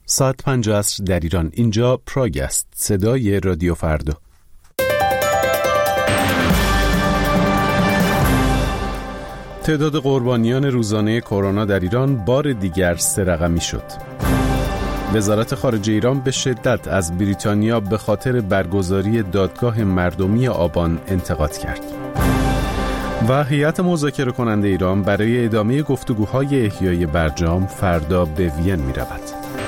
ساعت 5 عصر در ایران. اینجا پراگ است، صدای رادیو فردا. تعداد قربانیان روزانه کرونا در ایران بار دیگر 3 رقمی شد. وزارت خارجه ایران به شدت از بریتانیا به خاطر برگزاری دادگاه مردمی آبان انتقاد کرد. و هیئت مذاکره کننده ایران برای ادامه گفتگوهای احیای برجام فردا به وین می رود.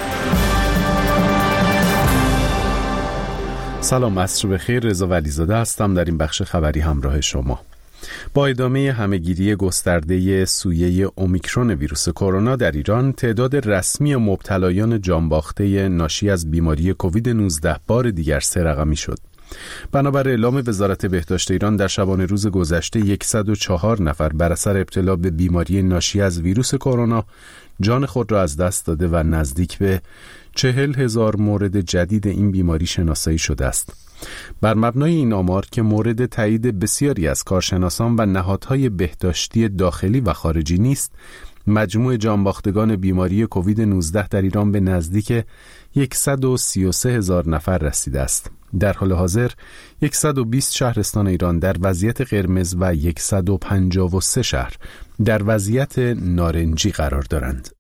سلام، عصر بخیر. رضا ولیزاده هستم در این بخش خبری همراه شما. با ادامه همه‌گیری گسترده سویه اومیکرون ویروس کرونا در ایران، تعداد رسمی مبتلایان جانباخته ناشی از بیماری کووید 19 بار دیگر 3 رقمی شد. بنابر اعلام وزارت بهداشت ایران، در شبانه روز گذشته 104 نفر بر اثر ابتلا به بیماری ناشی از ویروس کرونا جان خود را از دست داده و نزدیک به 40,000 مورد جدید این بیماری شناسایی شده است. بر مبنای این آمار که مورد تایید بسیاری از کارشناسان و نهادهای بهداشتی داخلی و خارجی نیست، مجموع جانباختگان بیماری کووید 19 در ایران به نزدیک 133,000 نفر رسیده است. در حال حاضر 120 شهرستان ایران در وضعیت قرمز و 153 شهر در وضعیت نارنجی قرار دارند.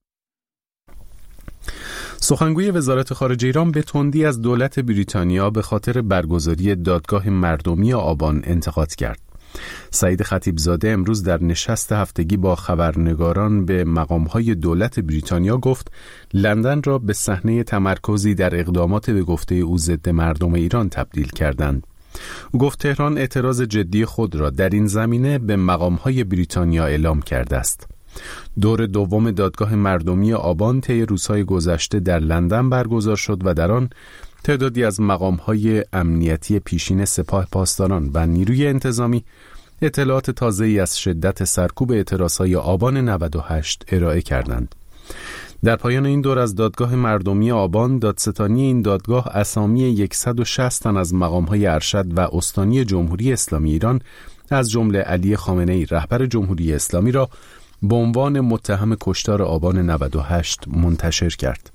سخنگوی وزارت خارجه ایران به تندی از دولت بریتانیا به خاطر برگزاری دادگاه مردمی آبان انتقاد کرد. سعید خطیبزاده امروز در نشست هفتگی با خبرنگاران به مقام‌های دولت بریتانیا گفت لندن را به صحنه تمرکزی در اقدامات به گفته او ضد مردم ایران تبدیل کردند. او گفت تهران اعتراض جدی خود را در این زمینه به مقام‌های بریتانیا اعلام کرده است. دور دوم دادگاه مردمی آبان طی روزهای گذشته در لندن برگزار شد و در آن تعدادی از مقام‌های امنیتی پیشین سپاه پاسداران و نیروی انتظامی اطلاعات تازه‌ای از شدت سرکوب اعتراضهای آبان 98 ارائه کردند. در پایان این دور از دادگاه مردمی آبان، دادستانی این دادگاه اسامی 160 تن از مقام‌های ارشد و استانی جمهوری اسلامی ایران از جمله علی خامنه‌ای رهبر جمهوری اسلامی را به عنوان متهم کشتار آبان 98 منتشر کرد.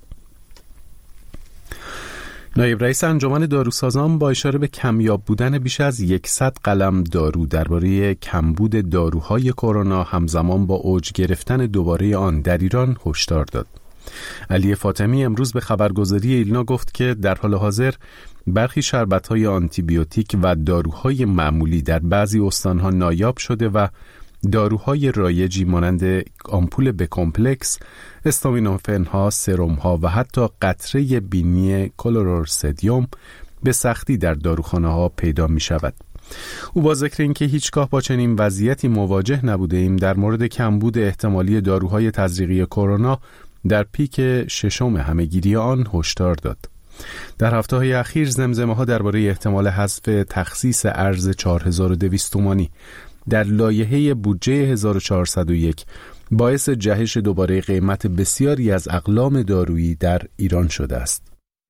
نایب رئیس انجمن داروسازان با اشاره به کمیاب بودن بیش از 100 قلم دارو درباره کمبود داروهای کرونا همزمان با اوج گرفتن دوباره آن در ایران هشدار داد. علی فاطمی امروز به خبرگزاری ایلنا گفت که در حال حاضر برخی شربت‌های آنتیبیوتیک و داروهای معمولی در بعضی استان‌ها نایاب شده و داروهای رایجی مانند آمپول بکمپلکس، استامینوفن‌ها، سرم‌ها و حتی قطره بینی کلورورسدیوم به سختی در داروخانه‌ها پیدا می‌شود. او با ذکر اینکه هیچگاه با چنین وضعیتی مواجه نبوده ایم در مورد کمبود احتمالی داروهای تزریقی کرونا در پیک ششم همه‌گیری آن هشدار داد. در هفته‌های اخیر زمزمه‌ها درباره احتمال حذف تخصیص ارز 4200 تومانی در لایحه بودجه 1401 باعث جهش دوباره قیمت بسیاری از اقلام دارویی در ایران شده است.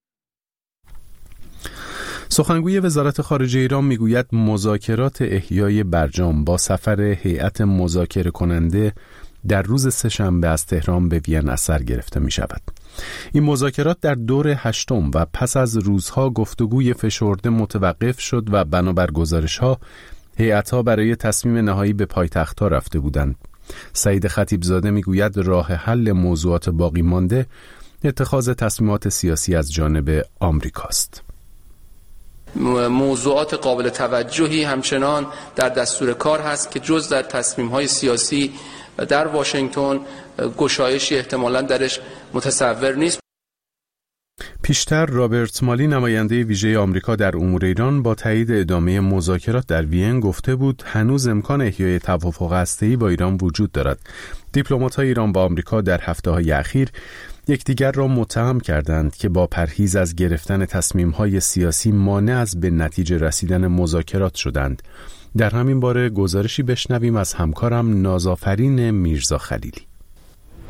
سخنگوی وزارت خارجه ایران میگوید مذاکرات احیای برجام با سفر هیئت مذاکره کننده در روز سه‌شنبه از تهران به وین از سر گرفته می شود. این مذاکرات در دور 8م و پس از روزها گفتگوی فشرده متوقف شد و بنابر گزارش‌ها هیئت‌ها برای تصمیم نهایی به پایتخت‌ها رفته بودند. سعید خطیبزاده میگوید راه حل موضوعات باقی مانده اتخاذ تصمیمات سیاسی از جانب آمریکاست. موضوعات قابل توجهی همچنان در دستور کار هست که جز در تصمیم‌های سیاسی در واشنگتن گشایشی احتمالاً درش متصور نیست. پیشتر رابرت مالی نماینده ویژه آمریکا در امور ایران با تایید ادامه مذاکرات در وین گفته بود هنوز امکان احیای توافق هسته‌ای با ایران وجود دارد. دیپلمات‌های ایران با آمریکا در هفته‌های اخیر یکدیگر را متهم کردند که با پرهیز از گرفتن تصمیم‌های سیاسی مانع از به نتیجه رسیدن مذاکرات شدند. در همین باره گزارشی بشنویم از همکارم نازآفرین میرزا خلیلی.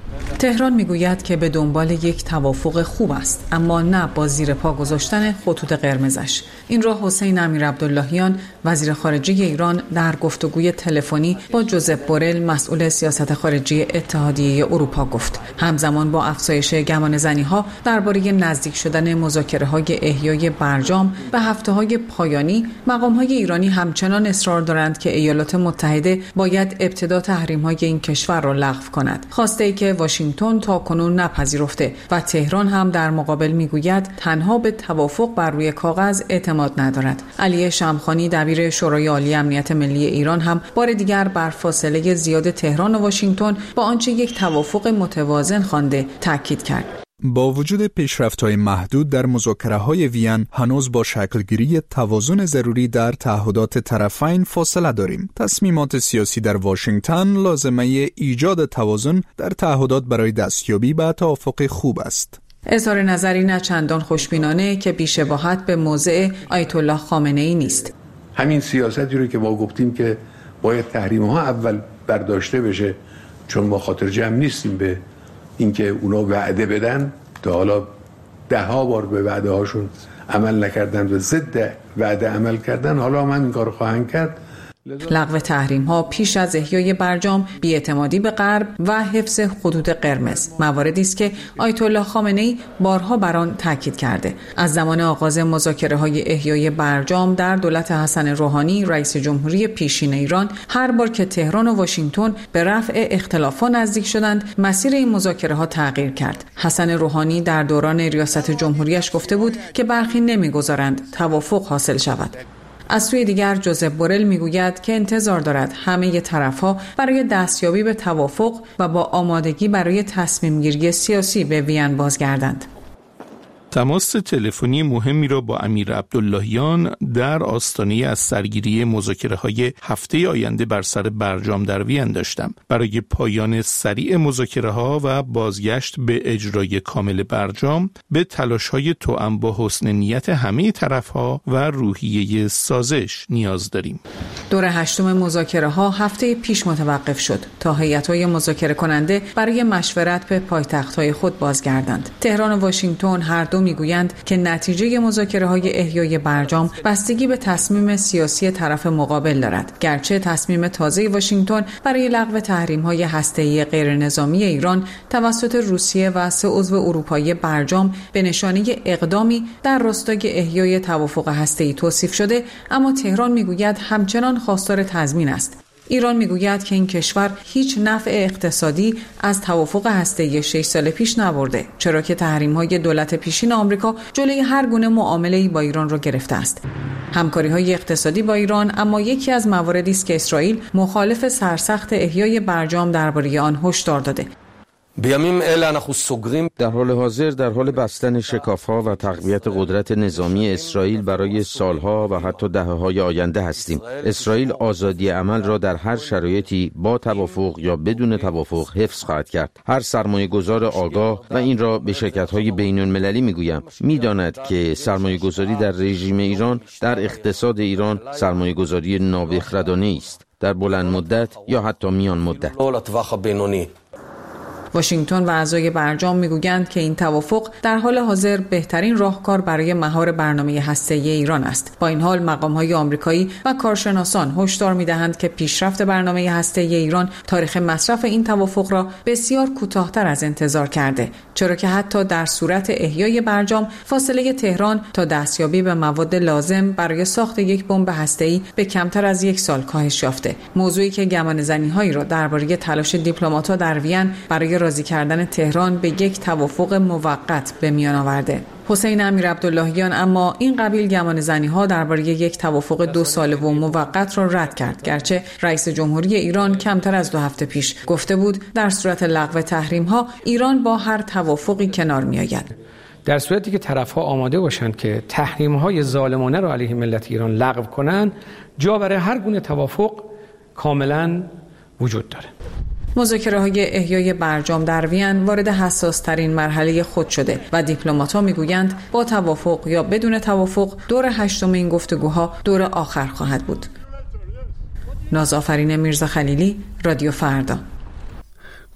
تهران میگوید که به دنبال یک توافق خوب است، اما نه با زیر پا گذاشتن خطوط قرمزش. این را حسین امیرعبداللهیان وزیر خارجه ایران در گفتگوی تلفنی با جوزپ بورل مسئول سیاست خارجی اتحادیه اروپا گفت. همزمان با افزایش گمانه‌زنی‌ها درباره نزدیک شدن مذاکره‌های احیای برجام به هفته‌های پایانی، مقام‌های ایرانی همچنان اصرار دارند که ایالات متحده باید ابتدا تحریم‌های این کشور را لغو کند. خواسته‌ای که واشنگتن تاکنون نپذیرفته و تهران هم در مقابل میگوید تنها به توافق بر روی کاغذ اعتماد ندارد. علی شمخانی دبیر شورای عالی امنیت ملی ایران هم بار دیگر بر فاصله زیاد تهران و واشنگتن با آنچه یک توافق متوازن خوانده تاکید کرد. با وجود پیشرفت‌های محدود در مذاکره‌های وین، هنوز با شکلگیری توازن ضروری در تعهدات طرفین فاصله داریم. تصمیمات سیاسی در واشنگتن لازمه ایجاد توازن در تعهدات برای دستیابی به توافق خوب است. اظهار نظری نه چندان خوشبینانه که بی‌شباهت به موضع آیت الله خامنه‌ای نیست. همین سیاستی رو که ما گفتیم که باید تحریم‌ها اول برداشته بشه، چون ما خاطر جمع نیستیم به اینکه اونا وعده بدن، تا حالا 10 بار به وعده هاشون عمل نکردن و ضد وعده عمل کردن، حالا هم این کار خواهند کرد. لغو تحریم ها پیش از احیای برجام، بی‌اعتمادی به غرب و حفظ خطوط قرمز مواردی است که آیت الله خامنه‌ای بارها بر آن تاکید کرده. از زمان آغاز مذاکره های احیای برجام در دولت حسن روحانی رئیس جمهوری پیشین ایران، هر بار که تهران و واشنگتن به رفع اختلافات نزدیک شدند، مسیر این مذاکره ها تغییر کرد. حسن روحانی در دوران ریاست جمهوریش گفته بود که برخی نمیگذارند توافق حاصل شود. از سوی دیگر جوزپ بورل میگوید که انتظار دارد همه طرف‌ها برای دستیابی به توافق و با آمادگی برای تصمیم گیری سیاسی به وین بازگردند. تماس تلفنی مهمی را با امیر عبداللهیان در آستانه از سرگیری مذاکره‌های هفته آینده بر سر برجام در وین داشتم. برای پایان سریع مذاکره‌ها و بازگشت به اجرای کامل برجام به تلاش‌های توأم با حسن نیت همه طرف‌ها و روحیه سازش نیاز داریم. دور هشتم مذاکره‌ها هفته پیش متوقف شد تا هیئت‌های مذاکره کننده برای مشورت به پایتخت‌های خود بازگردند. تهران و واشنگتن هر دو میگویند که نتیجه مذاکره‌های احیای برجام بستگی به تصمیم سیاسی طرف مقابل دارد. گرچه تصمیم تازه واشنگتن برای لغو تحریم‌های هسته‌ای غیرنظامی ایران توسط روسیه و 3 عضو اروپایی برجام به نشانه اقدامی در راستای احیای توافق هسته‌ای توصیف شده، اما تهران میگوید همچنان خواستار تضمین است. ایران میگوید که این کشور هیچ نفع اقتصادی از توافق هسته‌ای 6 سال پیش نبرده، چرا که تحریم‌های دولت پیشین آمریکا جلوی هر گونه معامله‌ای با ایران را گرفته است. همکاری‌های اقتصادی با ایران اما یکی از مواردی است که اسرائیل مخالف سرسخت احیای برجام درباره آن هشدار داده. در حال حاضر در حال بستن شکاف‌ها و تقویت قدرت نظامی اسرائیل برای سالها و حتی دهه‌های آینده هستیم. اسرائیل آزادی عمل را در هر شرایطی با توافق یا بدون توافق حفظ خواهد کرد. هر سرمایه‌گذار آگاه و این را به شرکت‌های بین‌المللی می‌گویم، می‌داند که سرمایه‌گذاری در رژیم ایران در اقتصاد ایران سرمایه‌گذاری نابخردانه است، در بلند مدت یا حتی میان مدت. واشنگتن و اعضای برجام میگویند که این توافق در حال حاضر بهترین راهکار برای مهار برنامه هسته‌ای ایران است. با این حال مقام‌های آمریکایی و کارشناسان هشدار می‌دهند که پیشرفت برنامه هسته‌ای ایران تاریخ مصرف این توافق را بسیار کوتاه‌تر از انتظار کرده، چرا که حتی در صورت احیای برجام فاصله تهران تا دستیابی به مواد لازم برای ساخت یک بمب هسته‌ای به کمتر از 1 سال کاهش یافته. موضوعی که گمانه‌زنی‌هایی را درباره تلاش دیپلمات‌ها در وین برای راضی کردن تهران به یک توافق موقت به میان آورده. حسین امیرعبداللهیان اما این قبیل گمانه‌زنی‌ها درباره یک توافق 2 ساله و موقت را رد کرد، گرچه رئیس جمهوری ایران کمتر از 2 هفته پیش گفته بود در صورت لغو تحریم‌ها ایران با هر توافقی کنار می‌آید. در صورتی که طرف‌ها آماده باشند که تحریم‌های ظالمانه را علیه ملت ایران لغو کنند، جا برای هر گونه توافق کاملاً وجود دارد. مذاکره‌های احیای برجام در وین وارد حساس‌ترین مرحله خود شده و دیپلمات‌ها می‌گویند با توافق یا بدون توافق دور هشتم این گفتگوها دور آخر خواهد بود. نازآفرین میرزا خلیلی، رادیو فردا.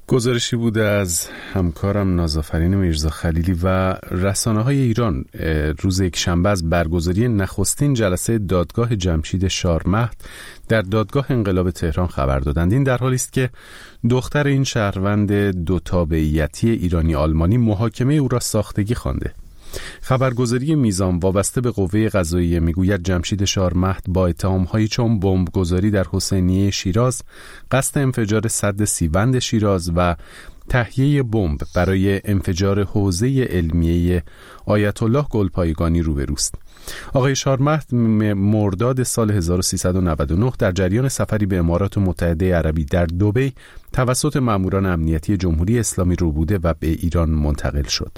گزارشی بوده از همکارم نازآفرین میرزا خلیلی و رسانه‌های ایران روز یکشنبه از برگزاری نخستین جلسه دادگاه جمشید شارمهد در دادگاه انقلاب تهران خبر دادند. این در حالی است که دختر این شهروند دو تابعیتی ایرانی آلمانی محاکمه او را ساختگی خوانده. خبرگزاری میزان وابسته به قوه قضاییه میگوید جمشید شارمهد با اتهام‌هایی چون بمبگذاری در حسینیه شیراز، قصد انفجار سد سیبند شیراز و تهیه بمب برای انفجار حوزه علمیه آیت الله گلپایگانی روبروست. آقای شارمهد مرداد سال 1399 در جریان سفری به امارات متحده عربی در دبی توسط ماموران امنیتی جمهوری اسلامی ربوده و به ایران منتقل شد.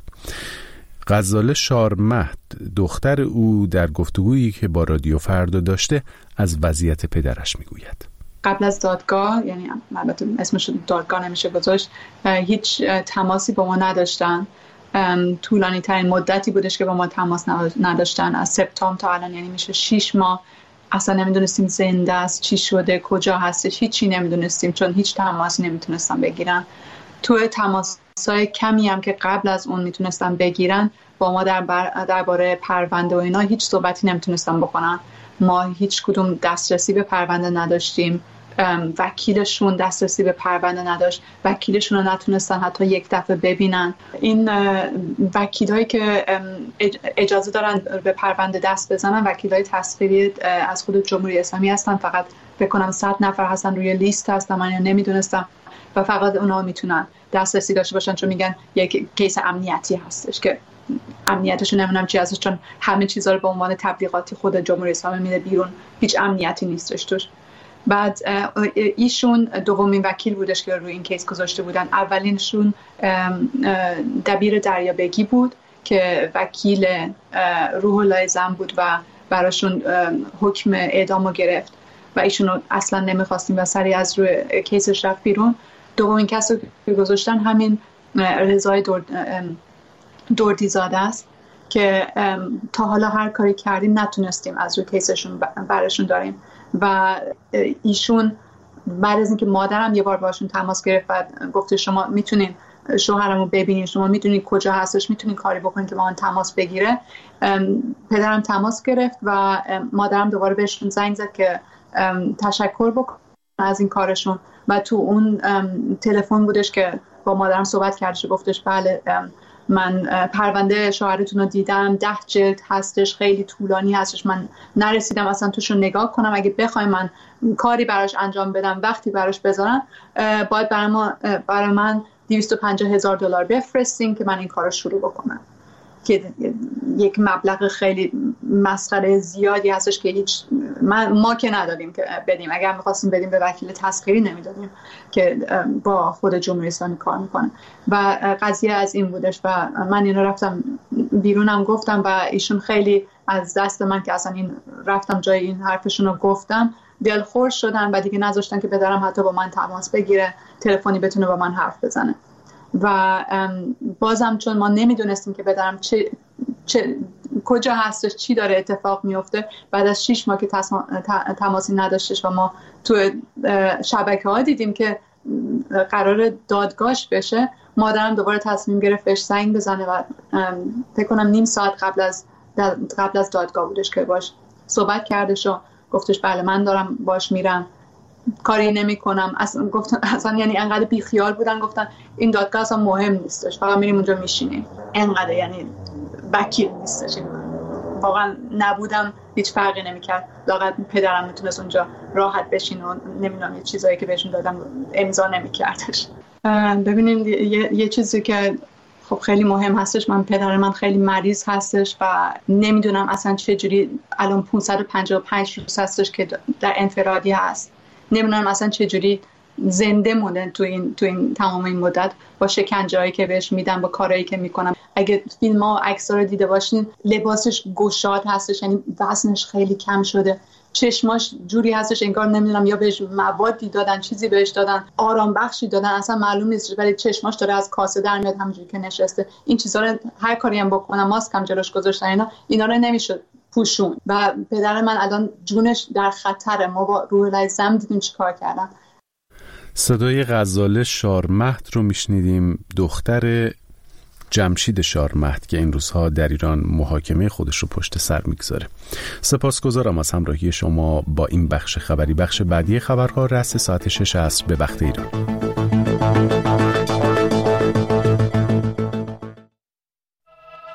غزاله شارمهد دختر او در گفتگویی که با رادیو فردا داشته از وضعیت پدرش میگوید. قبل از دادگاه، یعنی البته اسمش دادگاه نمیشه گذاشت، هیچ تماسی با ما نداشتن. طولانی ترین مدتی بودش که با ما تماس نداشتن، از سپتامبر تا الان، یعنی میشه 6 ماه. اصلا نمیدونستیم زنده است، چی شده، کجا هستش، هیچی نمیدونستیم چون هیچ تماسی نمیتونستن بگیرن. تو تماسای کمی هم که قبل از اون میتونستن بگیرن با ما درباره پرونده و اینا هیچ صحبتی نمیتونستن بکنن. ما هیچ کدوم دسترسی به پرونده نداشتیم. وکیلشون دسترسی به پرونده نداشت. وکیلشون رو نتونستن حتی یک دفعه ببینن. این وکیلایی که اجازه دارن به پرونده دست بزنن وکیلای تسخیری از خود جمهوری اسلامی هستن. فقط فکر کنم 100 نفر هستن روی لیست هستن، من نمیدونستم، و فقط اونا میتونن دسترسی داشته باشن چون میگن یک کیس امنیتی هستش که امنیتش نمیدونم چی هستش، چون همه چیزا رو به عنوان تبلیغاتی خود جمهوری اسلامی میده بیرون، هیچ امنیتی نیستش توش. بعد ایشون دومین وکیل بودش که روی این کیس گذاشته بودن. اولینشون دبیر دریابگی بود که وکیل روح الله زن بود و براشون حکم اعدامو گرفت و ایشونو اصلا نمیخواستیم و سریع از روی کیسش رفت بیرون. دومین کسی که گذاشتن همین رضای دردیزاده است که تا حالا هر کاری کردیم نتونستیم از روی کیسشون برشون داریم. و ایشون بعد از اینکه مادرم یه بار باشون تماس گرفت و گفته شما میتونین شوهرمو ببینین، شما میتونین کجا هستش، میتونین کاری بکنین که با من تماس بگیره، پدرم تماس گرفت و مادرم دوباره بهشون زنگ زد که تشکر بکنن از این کارشون. و تو اون تلفن بودش که با مادرم صحبت کردش، گفتش بله من پرونده شوهرتون رو دیدم، 10 جلد هستش، خیلی طولانی هستش، من نرسیدم اصلا توش رو نگاه کنم، اگه بخوایم من کاری براش انجام بدم، وقتی براش بذارم، باید برای من $250,000 بفرستین که من این کار رو شروع بکنم، که یک مبلغ خیلی مسخره زیادی هستش که هیچ ما که ندادیم که بدیم. اگر می‌خواستیم بدیم به وکیل تسخیری نمیدادیم که با خود جمهوری اسلامی کار میکنه. و قضیه از این بودش و من اینو رفتم بیرونم گفتم و ایشون خیلی از دست من که اصلا این رفتم جای این حرفشون رو گفتم دلخور شدن و دیگه نذاشتن که پدرم حتی با من تماس بگیره، تلفنی بتونه با من حرف بزنه. و بازم چون ما نمیدونستیم که پدرم کجا هستش، چی داره اتفاق میفته، بعد از 6 ماه که تماسی نداشتش و ما تو شبکه‌ها دیدیم که قرار دادگاهش بشه، مادرم دوباره تصمیم گرفت بهش زنگ بزنه و فکر کنم نیم ساعت قبل از دادگاه بودش که باش صحبت کردش و گفتش بله من دارم باش میرم، کاری نمی کنم. اصلا یعنی انقدر بیخیال بودن، گفتن این دادگاه اصلا مهم نیستش، فقط میریم اونجا میشینیم، انقدر یعنی وکیل نیستش. واقعا نبودم هیچ فرقی نمیکرد، لااقل پدرم میتونست اونجا راحت بشین و نمیدونم یه چیزایی که بهشون دادم امضا نمیکردش. ببینید یه چیزی که خب خیلی مهم هستش، پدر من خیلی مریض هستش و نمیدونم اصلا چجوری الان 555 روز هستش که در انفرادی هست، نمیدونم اصلا چجوری زنده مونده تو این تمام این مدت با شکنجه‌ای که بهش میدن، با کارهایی که میکنم. اگه فیلم‌ها و عکس‌ها رو دیده باشین لباسش گشاد هستش، یعنی وزنش خیلی کم شده، چشماش جوری هستش انگار نمیدونم یا بهش موادی دادن، چیزی بهش دادن، آرام بخشی دادن، اصلا معلوم نیست، ولی چشماش داره از کاسه در میاد همونجوری که نشسته. این چیزا رو هر کاری هم بکنم، ماسک هم جلوش گذاشتن، اینا رو نمیشد پوشون. و پدر من الان جونش در خطره. ما با روح الله زم دیدیم چیکار کردن. صدای غزاله شارمهد رو میشنیدیم، دختر جمشید شارمهد که این روزها در ایران محاکمه خودش رو پشت سر میگذاره. سپاسگزارم از همراهی شما با این بخش خبری. بخش بعدی خبرها رأس ساعت 6 عصر به وقت ایران.